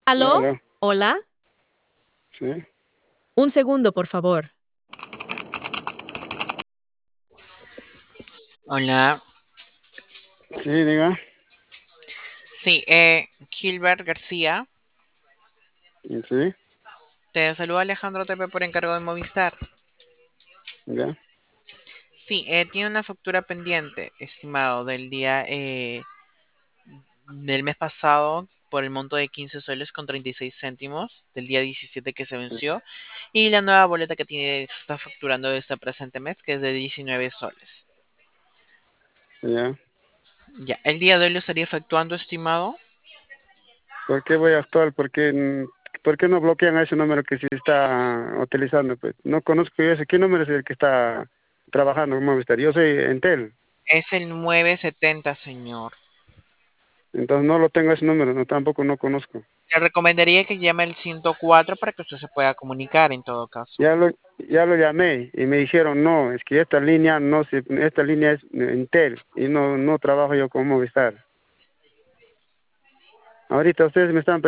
¿Aló? Aló, ¿Hola? sí, Un segundo, por favor. Hola, sí, diga, sí, Gilbert García, sí, te saluda Alejandro Tepe por encargo de Movistar. ya, Sí, tiene una factura pendiente, estimado, del día del mes pasado por el monto de 15 soles con 36 céntimos, del día 17 que se venció, y la nueva boleta que tiene, se está facturando este presente mes, que es de 19 soles. ya. Ya, el día de hoy lo estaría efectuando, estimado. ¿Por qué voy a actuar? ¿Por qué no bloquean a ese número que se está utilizando? Pues no conozco yo ese. ¿Qué número es el que está trabajando en Movistar? Yo soy Entel, Es el 970, señor. entonces no lo tengo ese número, no, tampoco no conozco. Le recomendaría que llame al 104 para que usted se pueda comunicar en todo caso. Ya lo llamé y me dijeron, no, es que esta línea no se, esta línea es Entel y no trabajo yo con Movistar. Ahorita ustedes me están